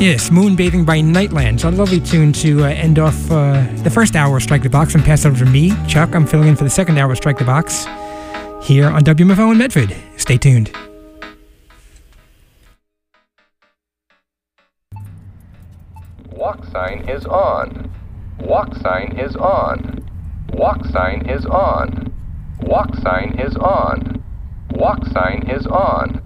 Yes, Moonbathing by Nightlands. A lovely tune to end off the first hour of Strike the Box and pass it over to me, Chuck. I'm filling in for the second hour of Strike the Box here on WMFO in Medford. Stay tuned. Walk sign is on. Walk sign is on. Walk sign is on. Walk sign is on. Walk sign is on.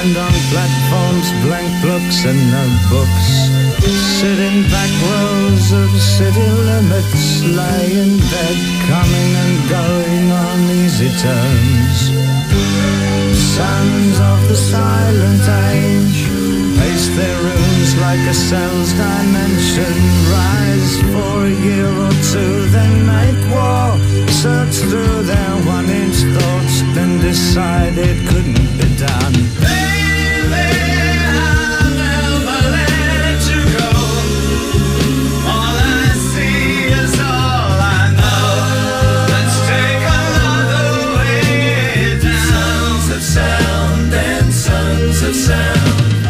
stand on platforms, blank books and notebooks. Sit in back rows of city limits, lie in bed, coming and going on easy terms. Sons of the silent age pace their rooms like a cell's dimension. Rise for a year or two, then make war. Search through their one-inch thoughts, then decide it couldn't be done. Baby, I'll never let you go. All I see is all I know. Let's take another way down. Sons of sound and sons of sound.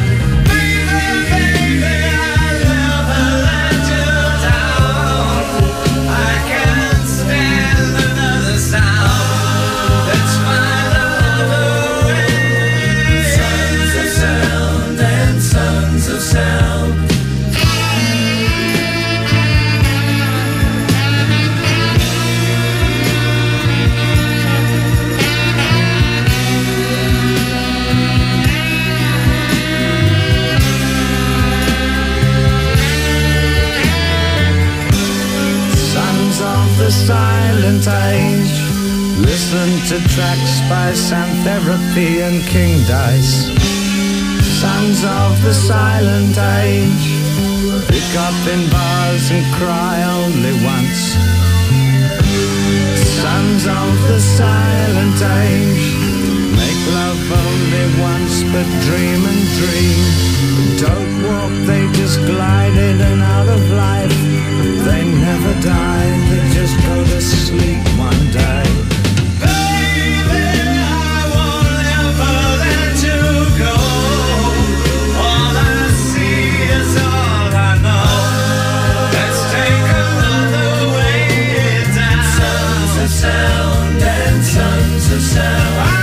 Silent age. Listen to tracks by Sam Therapy and King Dice. Sons of the silent age. Pick up in bars and cry only once. Sons of the silent age. Make love only once but dream and dream. Don't walk, they just glide in and out of life. They never die, they just go to sleep one day. Baby, I won't ever let you go. All I see is all I know. Let's take another way down. Sons of sound and sons of sound.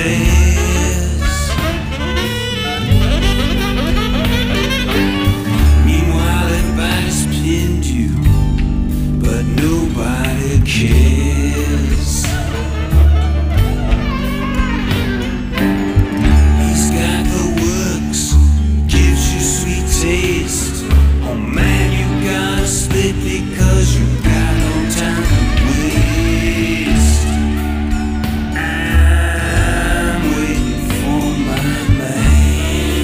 stairs. Meanwhile, everybody's pinned you, but nobody cares. He's got the works, gives you sweet taste. Oh man, you gotta split because you got no time to waste. I'm waiting for my man.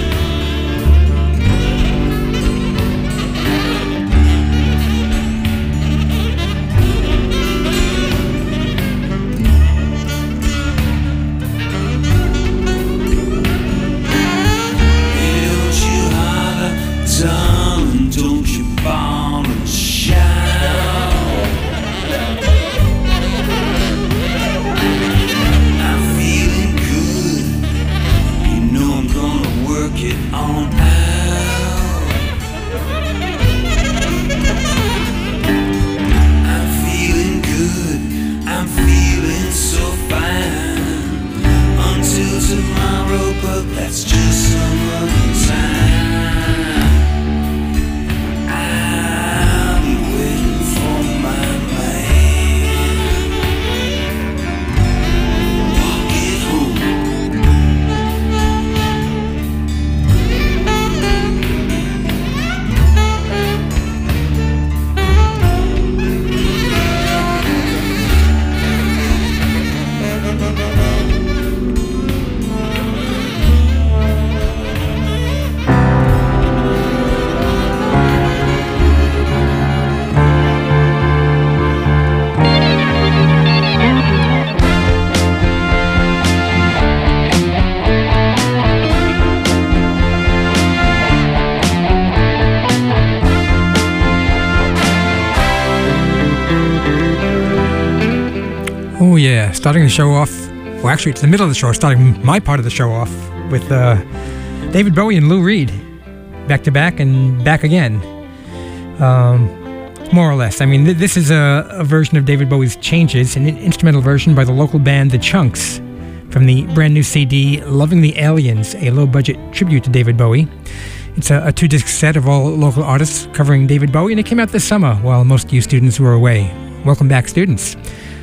Don't you holler, darling, don't you bawl and shout. I'm feeling good, you know I'm gonna work it on out. I'm feeling good, I'm feeling so fine. Until tomorrow, but that's just some other time. I'll be waiting for my man. Walk it home. Oh yeah, starting the show off. Well, actually, it's the middle of the show. Starting my part of the show off with David Bowie and Lou Reed, back to back and back again. More or less. I mean, this is a version of David Bowie's Changes, an instrumental version by the local band The Chunks, from the brand new CD Loving the Aliens, a low-budget tribute to David Bowie. It's a two-disc set of all local artists covering David Bowie, and it came out this summer while most of you students were away. Welcome back, students.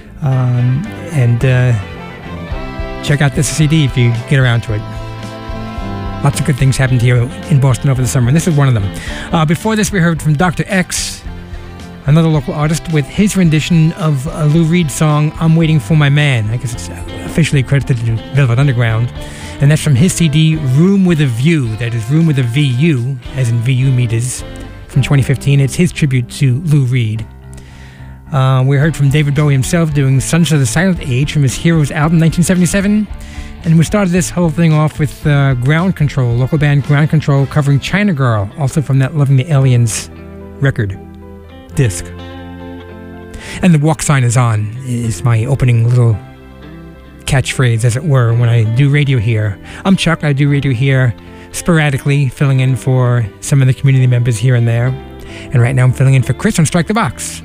Check out this CD if you get around to it. Lots of good things happened here in Boston over the summer, and this is one of them. Before this, we heard from Dr. X, another local artist, with his rendition of a Lou Reed song, I'm Waiting for My Man. I guess it's officially credited to Velvet Underground. And that's from his CD, Room with a View. That is Room with a VU, as in VU meters, from 2015. It's his tribute to Lou Reed. We heard from David Bowie himself doing Sons of the Silent Age from his Heroes album, 1977. And we started this whole thing off with Ground Control, local band Ground Control, covering China Girl, also from that Loving the Aliens record disc. And the walk sign is on, is my opening little catchphrase, as it were, when I do radio here. I'm Chuck, I do radio here sporadically, filling in for some of the community members here and there. And right now I'm filling in for Chris on Strike the Box.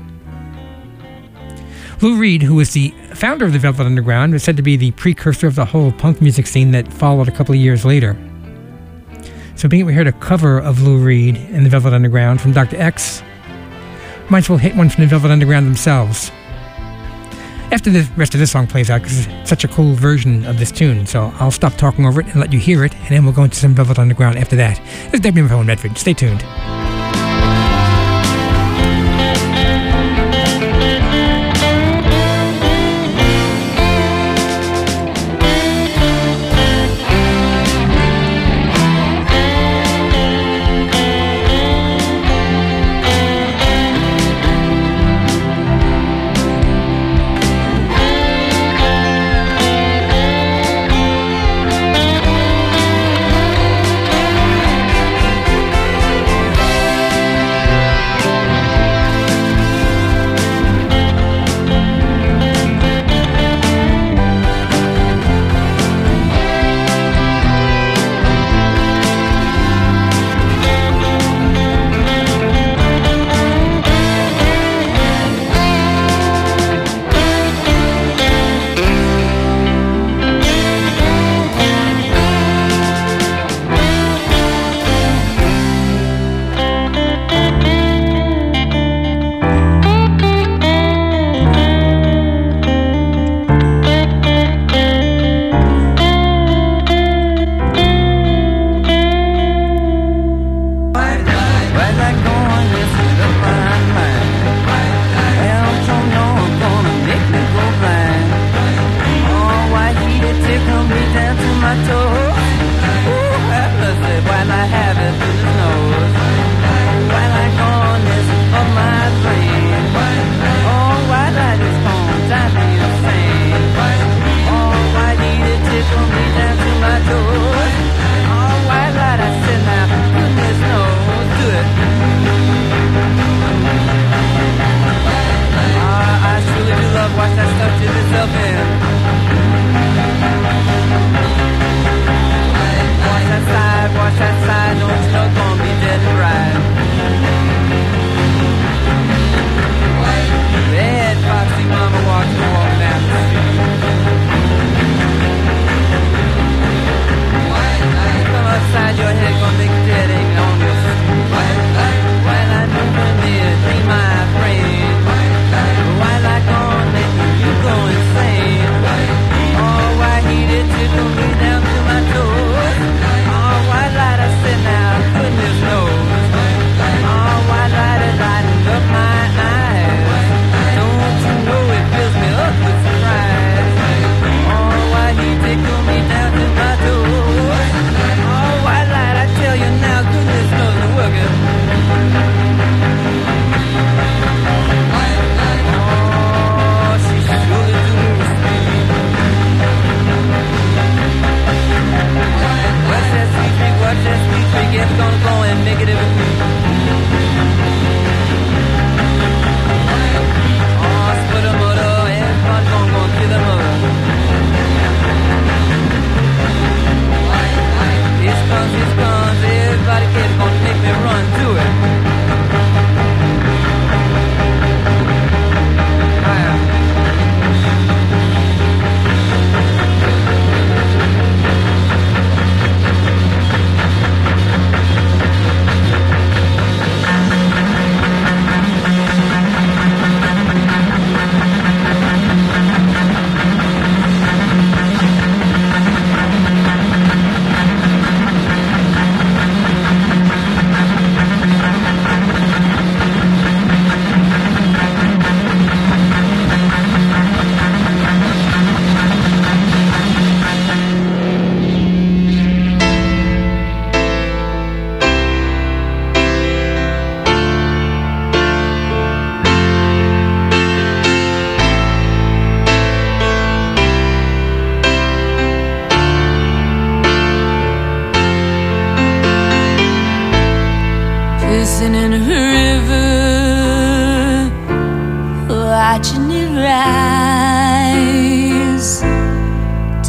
Lou Reed, who was the founder of the Velvet Underground, was said to be the precursor of the whole punk music scene that followed a couple of years later. So being that we heard a cover of Lou Reed and the Velvet Underground from Dr. X, might as well hit one from the Velvet Underground themselves. After the rest of this song plays out, because it's such a cool version of this tune, so I'll stop talking over it and let you hear it, and then we'll go into some Velvet Underground after that. This is WMFO in Medford. Stay tuned.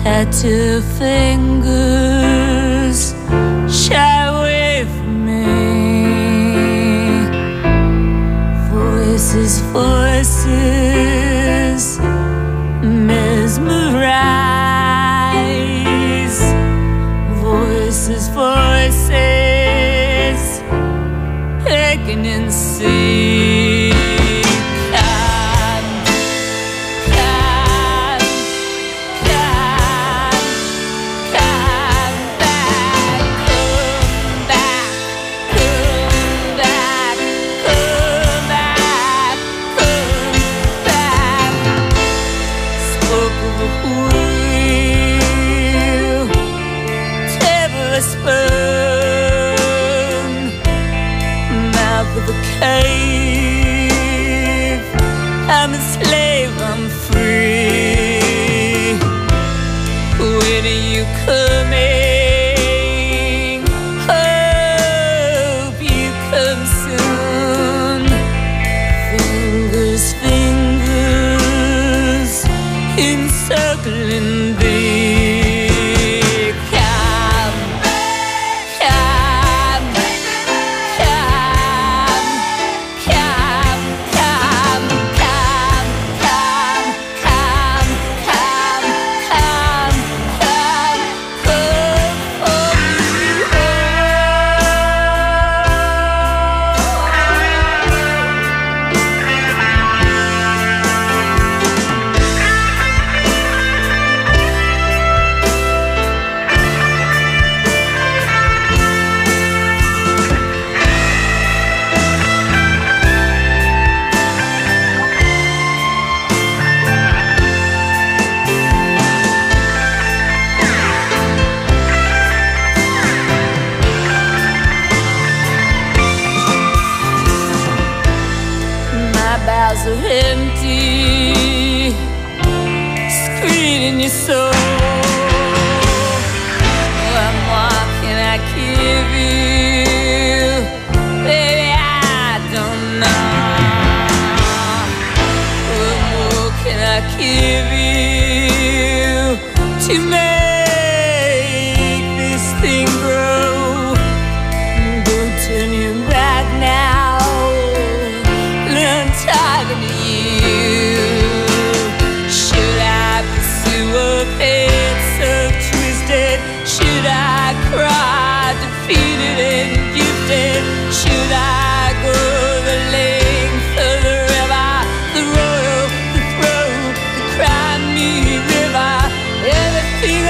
tattoo fingers shy away from me. Voices, voices mesmerize. Voices, voices aching in sea. I'm a slave, I'm free. When are you coming? Hope you come soon. Fingers, fingers encircling thee. Are empty, screening your soul. What can I give you? Baby, I don't know. What more can I give you to make this thing grow? Don't turn your back now. Talking to you. Should I pursue a fate so twisted? Should I cry defeated and gifted? Should I go the length of the river, the royal, the throne, the Crimea River? Everything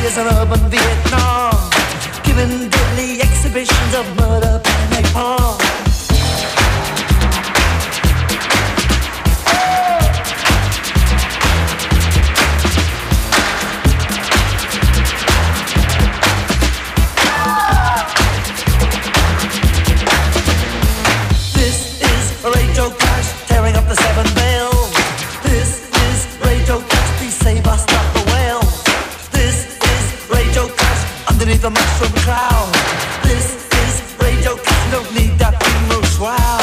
is an urban Vietnam, giving deadly exhibitions of murder and napalm. This is Radio Clash, tearing up the seven veils. This is Radio Clash, please save us, stop the whale. This is Radio Clash, underneath the mushroom cloud. This is Radio Clash, don't need that funeral shroud.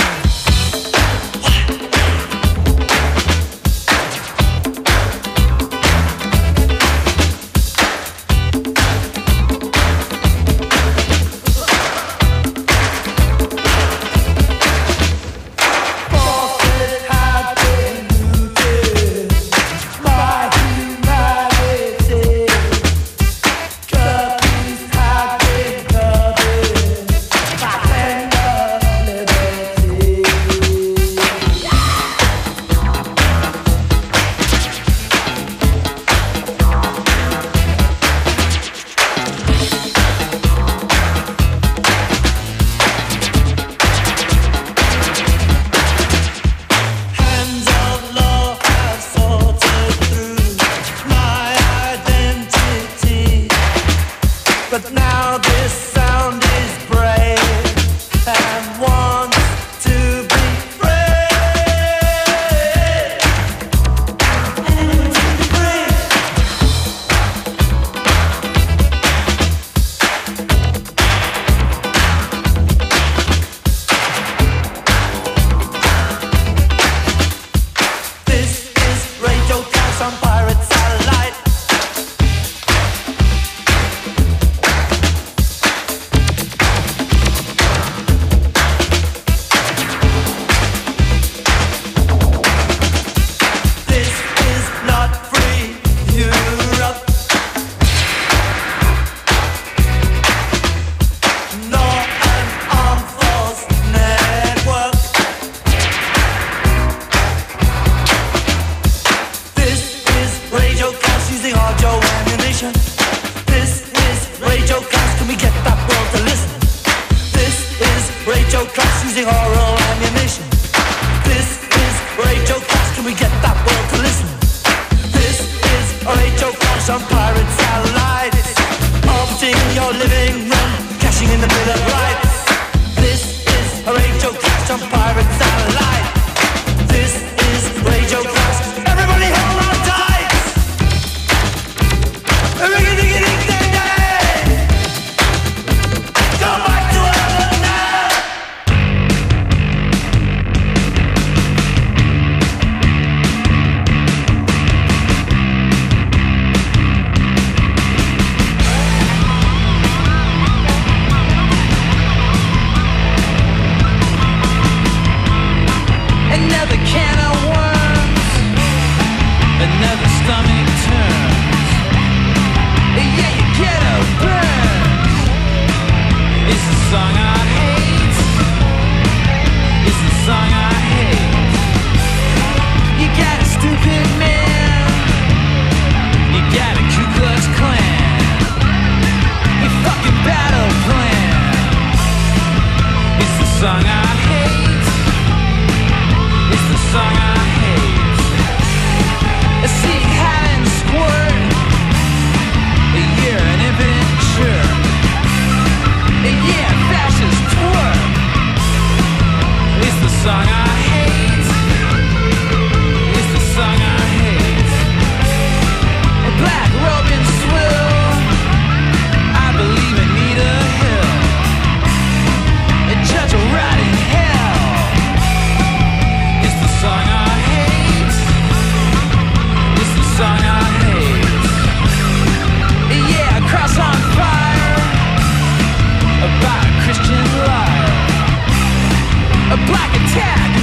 But now this sound is brave and wants to be free. This is Radio Clash on Pirate Satellite. This is Radio Clash, can we get that world to listen? This is Radio Clash using oral ammunition. This is Radio Clash, can we get that world to listen? This is Radio Clash on Pirate Satellite. Orbiting your living room, cashing in the Bill of Rights. This is Radio Clash on Pirate Satellite. This is Radio Clash. Everybody hold on tight. Another can of worms, another stomach turns. Yeah, you get a burn. It's the song I hate. It's the song I hate. You got a stupid man. You got a Ku Klux Klan. Your fucking battle plan. It's the song I hate. It's the song I hate. I see hat and squirt. You're an immature. Yeah, fascist twerp. It's the song I hate. It's the song I hate. A black robe and swill. I believe in Nita Hill. A judge will rot in hell. It's the song I hate. It's the song I hate. Yeah, a cross on fire. About a Christian liar. A black attack.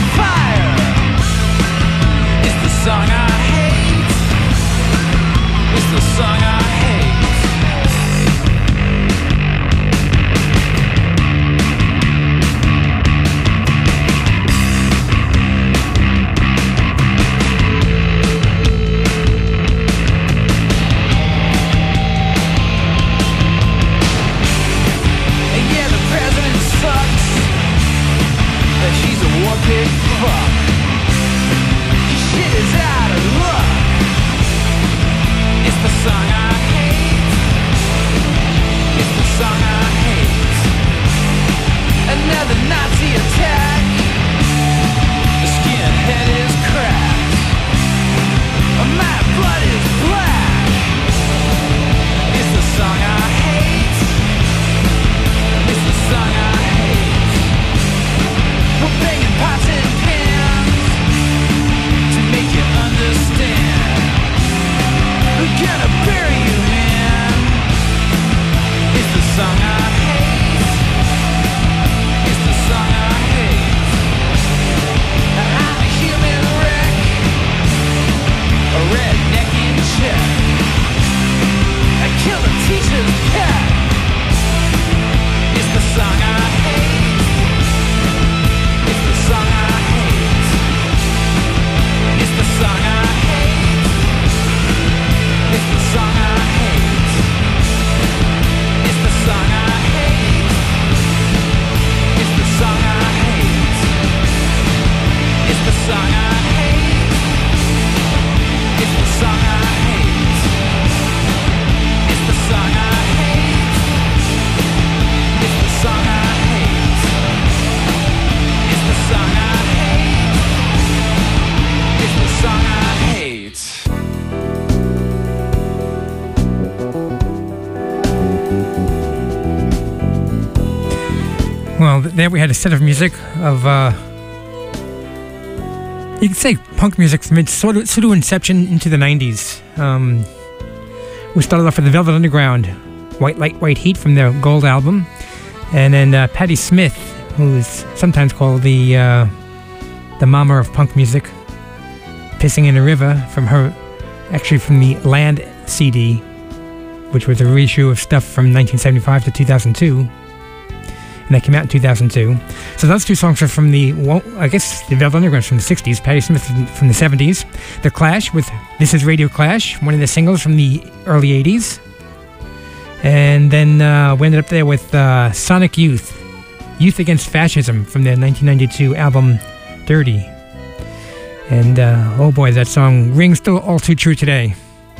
Well, there we had a set of music of, you could say punk music from its pseudo inception into the 90s. We started off with the Velvet Underground, White Light, White Heat from their Gold album. And then Patti Smith, who's sometimes called the mama of punk music, Pissing in a River, from the Land CD, which was a reissue of stuff from 1975 to 2002. And that came out in 2002. So those two songs are from the Velvet Underground from the 60s, Patti Smith from the 70s. The Clash with This Is Radio Clash, one of the singles from the early 80s. And then we ended up there with Sonic Youth, Youth Against Fascism from their 1992 album Dirty. And oh boy, that song rings still all too true today.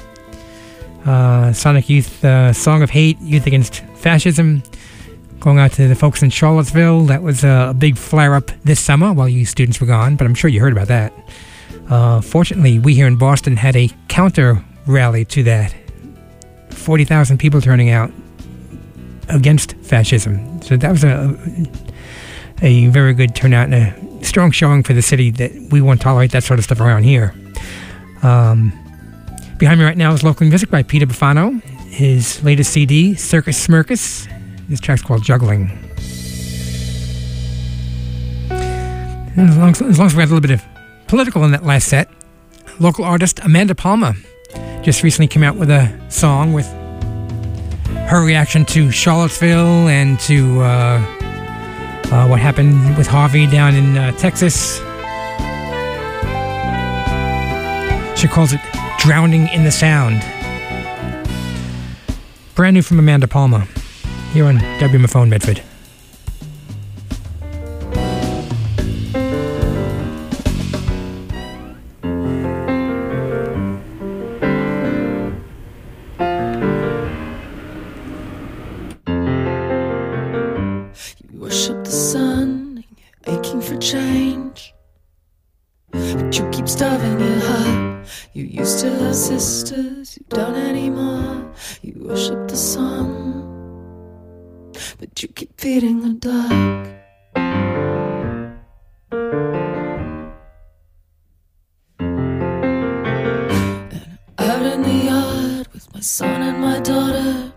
Sonic Youth, Song of Hate, Youth Against Fascism. Going out to the folks in Charlottesville. That was a big flare-up this summer while you students were gone, but I'm sure you heard about that. Fortunately, we here in Boston had a counter-rally to that. 40,000 people turning out against fascism. So that was a very good turnout and a strong showing for the city that we won't tolerate that sort of stuff around here. Behind me right now is local music by Peter Bufano. His latest CD, Circus Smirkus. This track's called Juggling. And as long as we had a little bit of political in that last set, local artist Amanda Palmer just recently came out with a song with her reaction to Charlottesville and to what happened with Harvey down in Texas. She calls it Drowning in the Sound. Brand new from Amanda Palmer, here on WMFO Medford. You worship the sun and you're aching for change, but you keep starving your heart. You used to have sisters, you don't anymore. You worship the sun, but you keep feeding the dark. And out in the yard with my son and my daughter,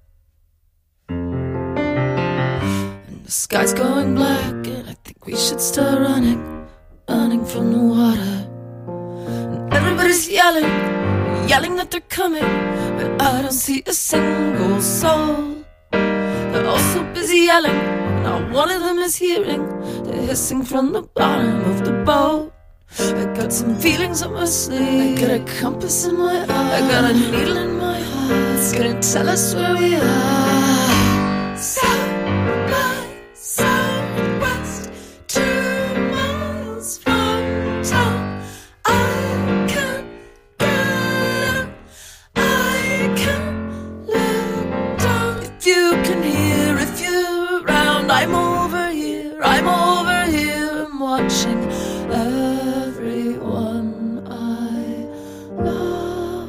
and the sky's going black, and I think we should start running from the water. And everybody's yelling that they're coming, but I don't see a single soul. They're all so busy yelling, not one of them is hearing the hissing from the bottom of the boat. I got some feelings up my sleeve, I got a compass in my eye, I got a needle in my heart, it's gonna tell us where we are. South by southwest, 2 miles from town. I can't get out, I can't live down. If you can hear, if you're around, I'm over here, I'm watching everyone I love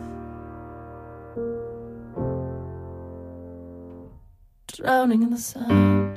drowning in the sound.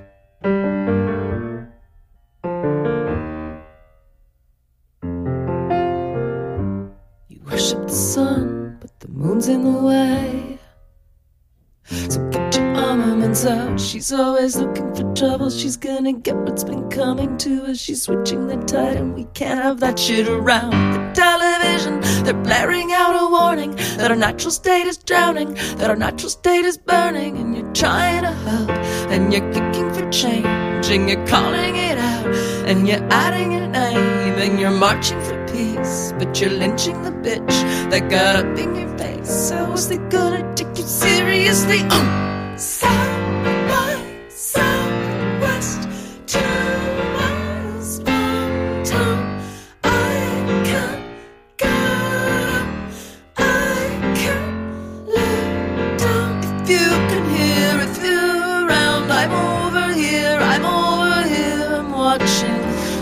You worship the sun, but the moon's in the way. So get your armaments out. She's always looking for trouble. She's gonna get what's been coming to her. She's switching the tide, and we can't have that shit around. The television, they're blaring out a warning that our natural state is drowning, that our natural state is burning. And you're trying to help, and you're kicking for change, and you're calling it out, and you're adding your name, and you're marching for peace, but you're lynching the bitch that got up in your face. How is they gonna take you seriously? South by southwest, 2 miles from town. I can't get up, I can't live down. If you can hear, if you're around, I'm over here, I'm watching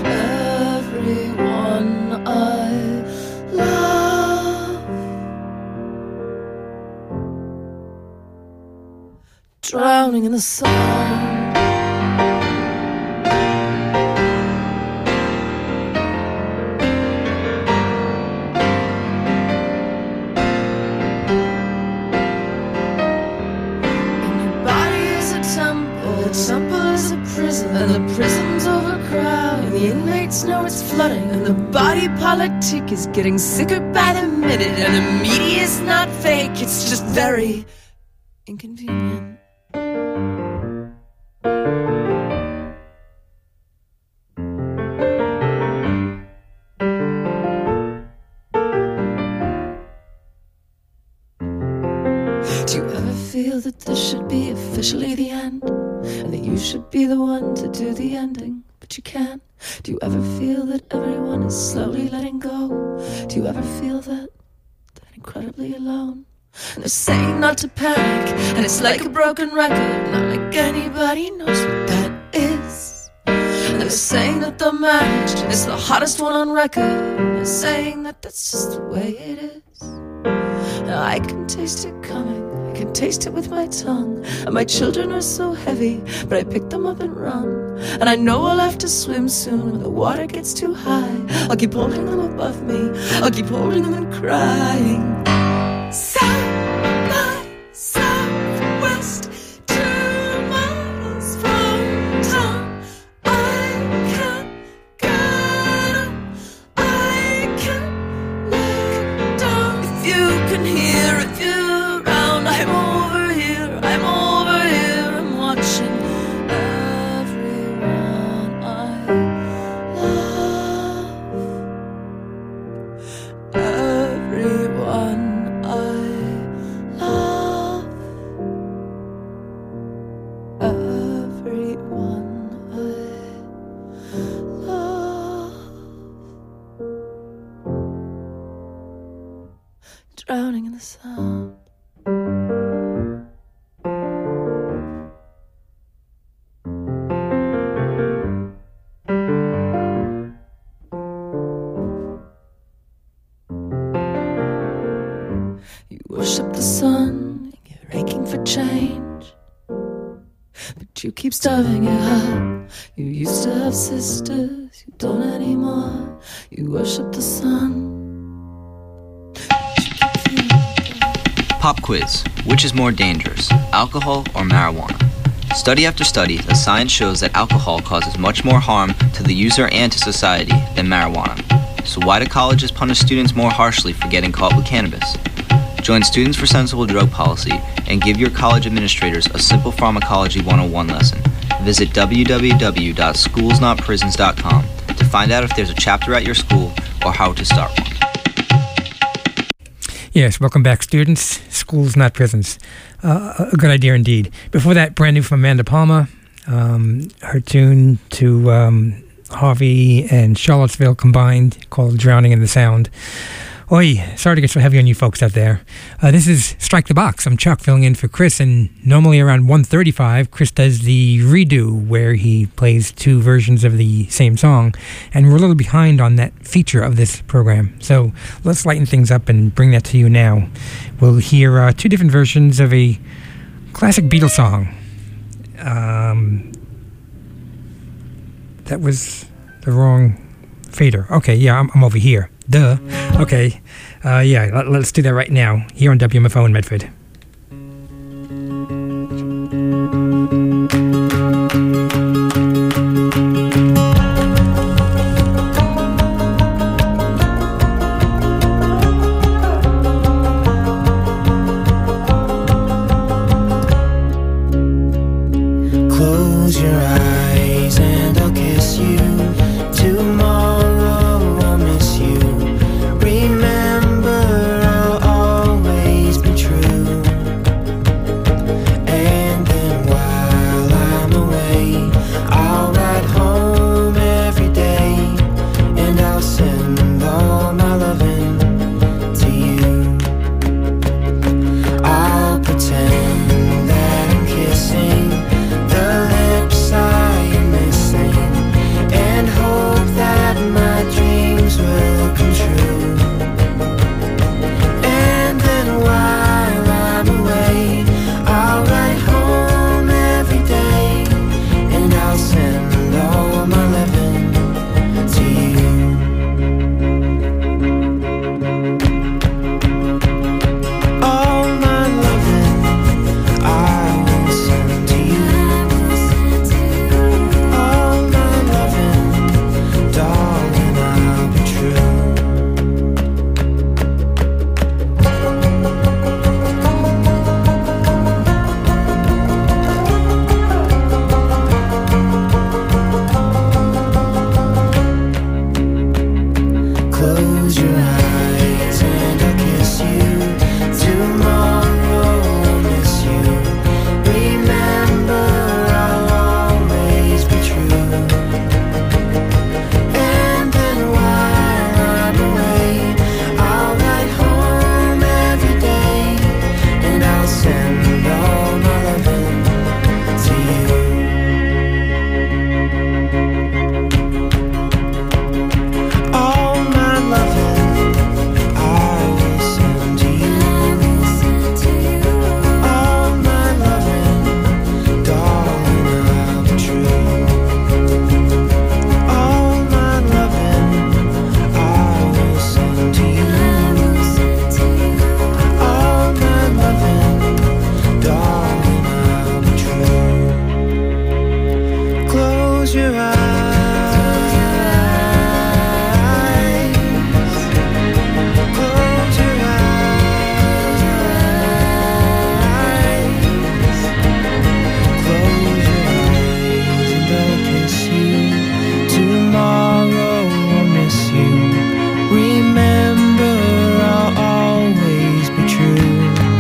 everyone I love drowning in the sun. and the prison's overcrowded, and the inmates know it's flooding, and the body politic is getting sicker by the minute, and the media's not fake, it's just very inconvenient. Do you ever feel that this should be officially the end, and that you should be the one to do the ending, but you can't? Do you ever feel that everyone is slowly letting go? Do you ever feel that incredibly alone? And they're saying not to panic, and it's like a broken record, not like anybody knows what that is. And they're saying that they'll manage, it's the hottest one on record, and they're saying that that's just the way it is. Now I can taste it coming, I can taste it with my tongue, and my children are so heavy, but I pick them up and run. And I know I'll have to swim soon when the water gets too high. I'll keep holding them above me, I'll keep holding them and crying. South by southwest, 2 miles from town, I can't get up, I can't look down. If you can hear, if you're around, I'm over here, I'm watching everyone I love, everyone I love, everyone I love, drowning in the sound. You worship the sun, you're aching for change, but you keep starving it out. You used to have sisters, you don't anymore. You worship the sun. Pop quiz. Which is more dangerous, alcohol or marijuana? Study after study, the science shows that alcohol causes much more harm to the user and to society than marijuana. So why do colleges punish students more harshly for getting caught with cannabis? Join Students for Sensible Drug Policy and give your college administrators a simple pharmacology 101 lesson. Visit www.schoolsnotprisons.com to find out if there's a chapter at your school or how to start one. Yes, welcome back, students. Schools, not prisons. A good idea indeed. Before that, brand new from Amanda Palmer. Her tune to Harvey and Charlottesville combined, called Drowning in the Sound. Oi, sorry to get so heavy on you folks out there. This is Strike the Box. I'm Chuck, filling in for Chris, and normally around 1:35, Chris does the redo where he plays 2 versions of the same song, and we're a little behind on that feature of this program. So let's lighten things up and bring that to you now. We'll hear 2 different versions of a classic Beatles song. That was the wrong fader. Okay, yeah, I'm over here. Duh. Okay. Let's do that right now, here on WMFO in Medford. Close your eyes and I'll kiss you. Tomorrow I'll miss you. Remember, I'll always be true. Close your eyes. Close your eyes. Close your eyes and I'll kiss you. Tomorrow I'll miss you. Remember, I'll always be true.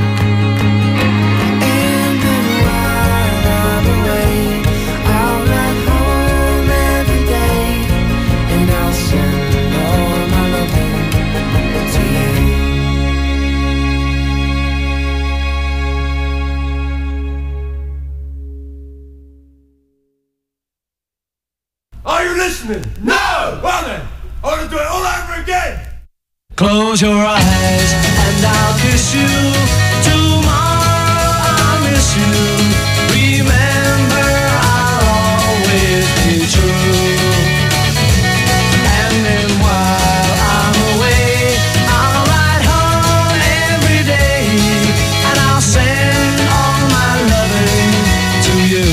And then while I'm away, I'll ride home every day, and I'll send all my loving to you. Are you listening? No! Well then, I want to do it all over again! Close your eyes and I'll kiss you. Tomorrow I'll miss you. Remember, I'll always be true. And then while I'm away, I'll ride home every day, and I'll send all my loving to you.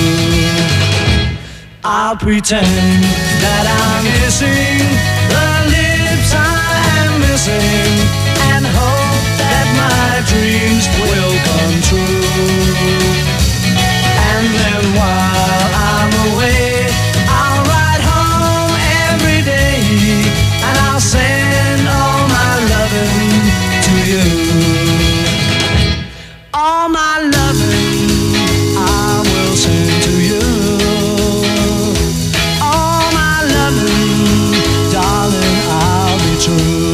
I'll pretend that I'm missing the lips I am missing, and hope that my dreams will come true. And then while I'm away, I'll ride home every day, and I'll send all my loving to you. All my loving I will send to you. All my loving, darling, I'll be true.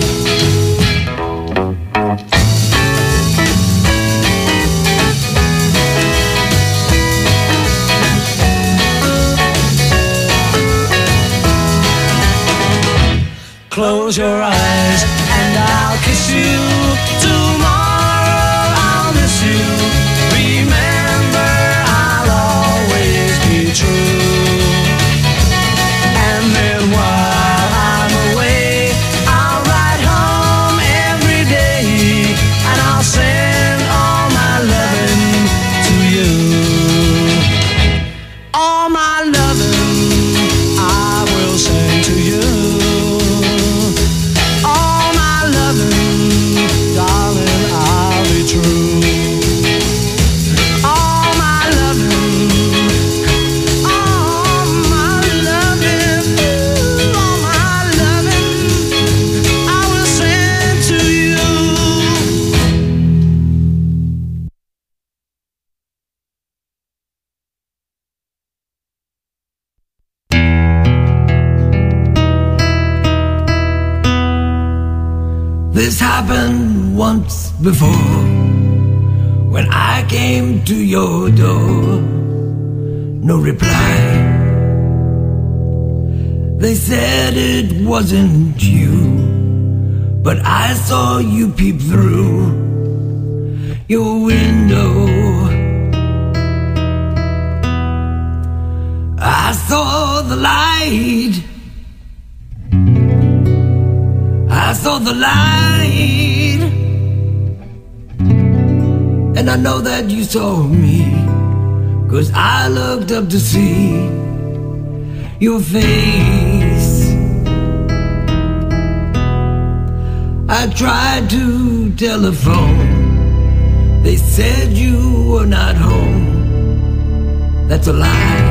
Close your eyes and I'll kiss you. Tomorrow I'll miss you. Remember, I'll always be true. And then while I'm away, I'll ride home every day, and I'll send all my loving to you. All my loving I will send to you. All my loving, darling, I'll be true. All my loving, all my loving, all my loving, I will send to you. This happened once before, when I came to your door. No reply. They said it wasn't you, but I saw you peep through your window. I saw the light. I saw the light, and I know that you saw me, 'cause I looked up to see your face. I tried to telephone. They said you were not home. That's a lie,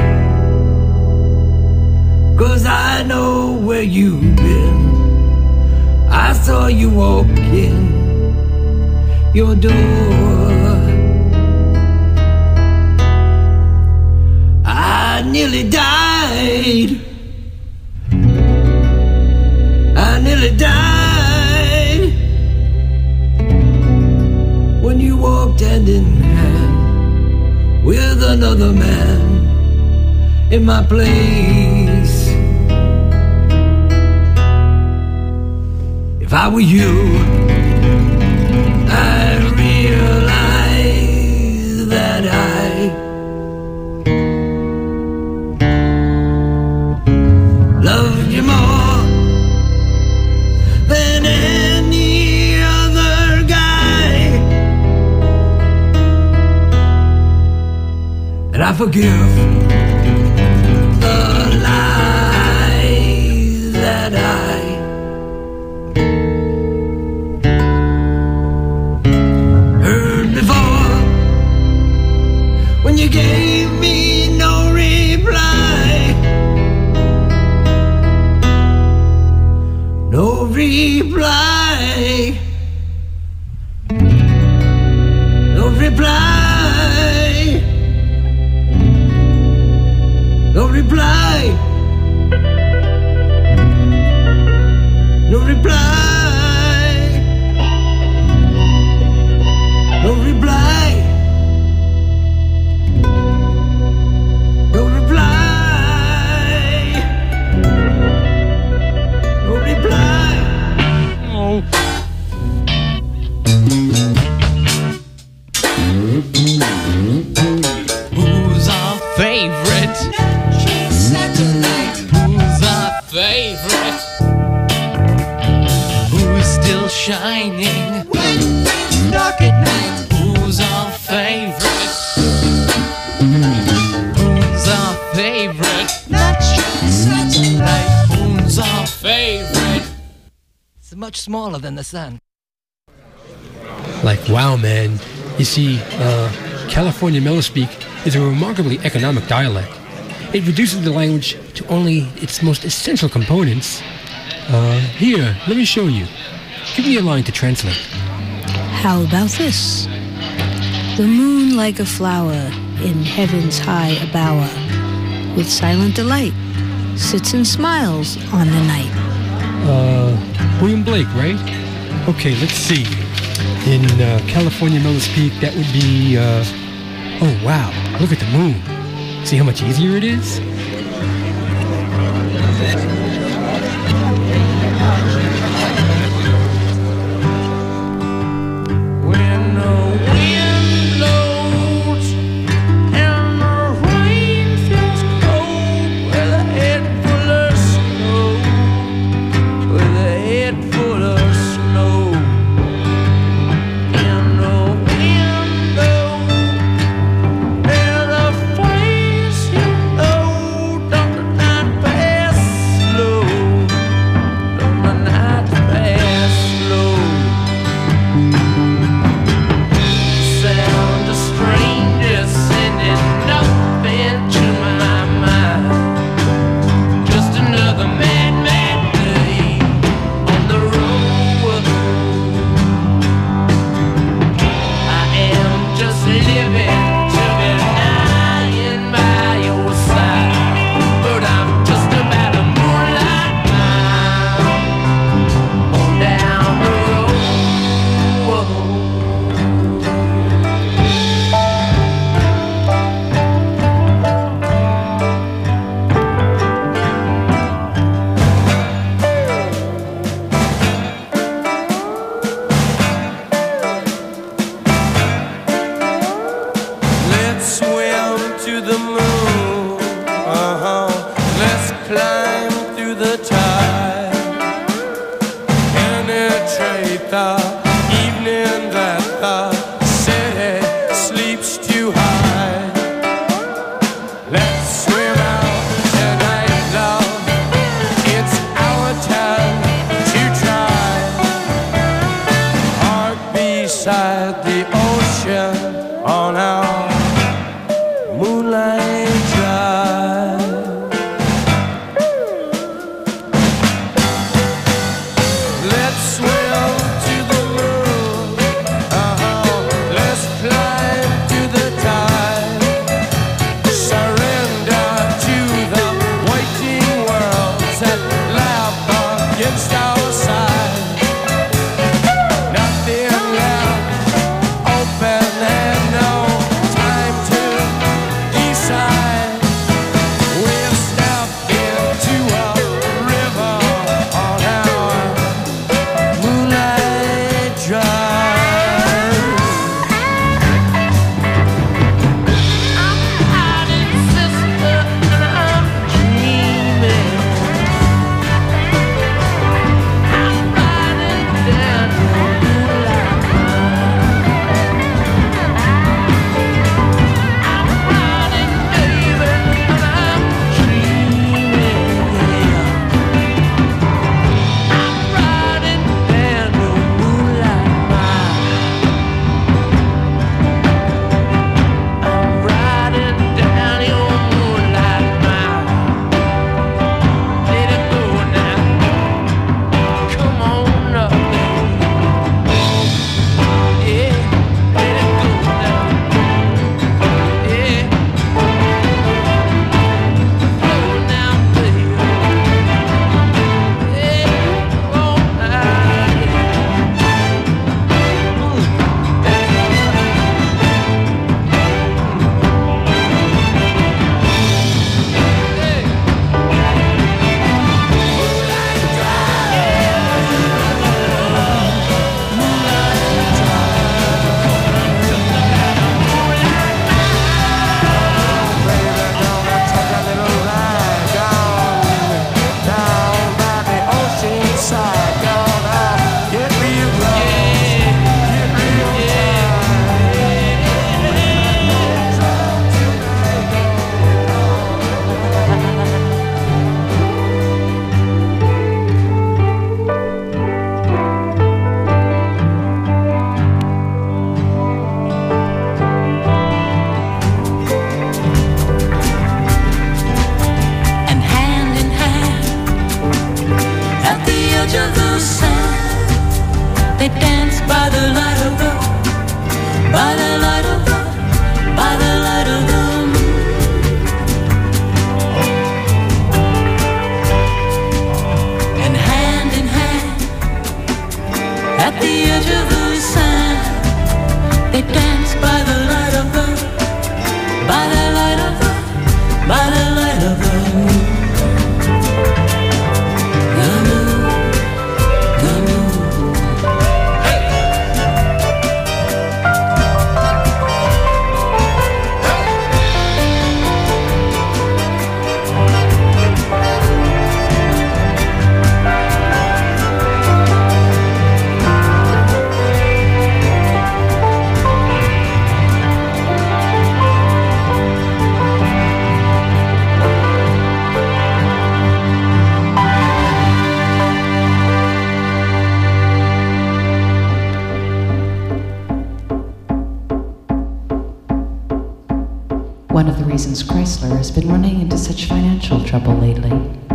'cause I know where you've been. I saw you walk in your door. I nearly died. I nearly died when you walked hand in hand with another man in my place. If I were you, I'd realize that I loved you more than any other guy. And I forgive the reply. No reply. No reply. No reply. No reply. Oh. Who's our favorite? Satellite. Who's our favorite? Who's still shining when it's dark at night? Who's our favorite? Who's our favorite? Not your satellite. Who's our favorite? It's much smaller than the sun. Like, wow, man. You see, California Mellowspeak is a remarkably economic dialect. It reduces the language to only its most essential components. Here, let me show you. Give me a line to translate. How about this? The moon like a flower in heaven's high bower, with silent delight, sits and smiles on the night. William Blake, right? Okay, let's see. In California Mellowspeak, that would be, oh wow, look at the moon. See how much easier it is? When the wind blows and the rain feels cold, with a head full of snow, with a head full of snow, and the wind blows, there's a place you know, don't the night pass slow, don't the night reasons Chrysler has been running into such financial trouble lately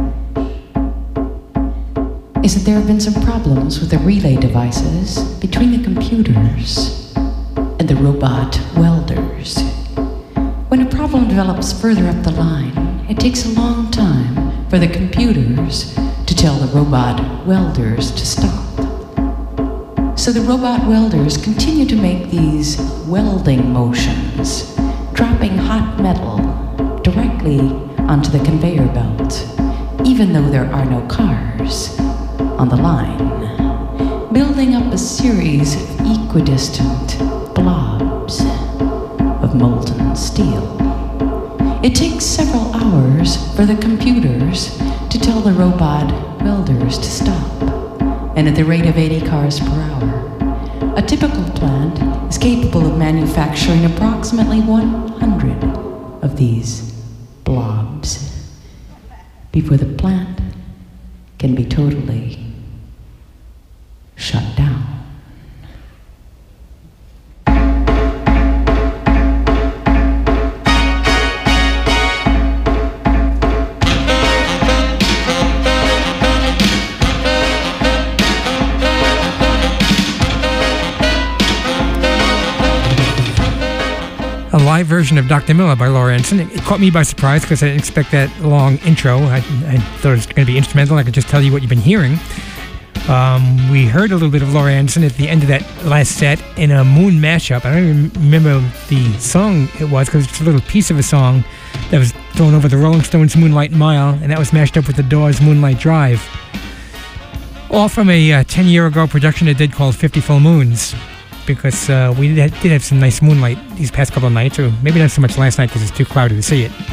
is that there have been some problems with the relay devices between the computers and the robot welders. When a problem develops further up the line, it takes a long time for the computers to tell the robot welders to stop. So the robot welders continue to make these welding motions, dropping hot metal directly onto the conveyor belt, even though there are no cars on the line, building up a series of equidistant blobs of molten steel. It takes several hours for the computers to tell the robot welders to stop, and at the rate of 80 cars per hour, a typical plant is capable of manufacturing approximately 100 of these blobs before the plant can be totally shut down. A live version of Dr. Miller by Laura Ensign. It caught me by surprise because I didn't expect that long intro. I thought it was going to be instrumental. I could just tell you what you've been hearing. We heard a little bit of Laura Ensign at the end of that last set in a Moon mashup. I don't even remember the song it was because it's a little piece of a song that was thrown over the Rolling Stones' Moonlight Mile, and that was mashed up with the Doors' Moonlight Drive. All from a 10-year ago production they did called 50 Full Moons, because we did have some nice moonlight these past couple of nights, or maybe not so much last night because it's too cloudy to see it.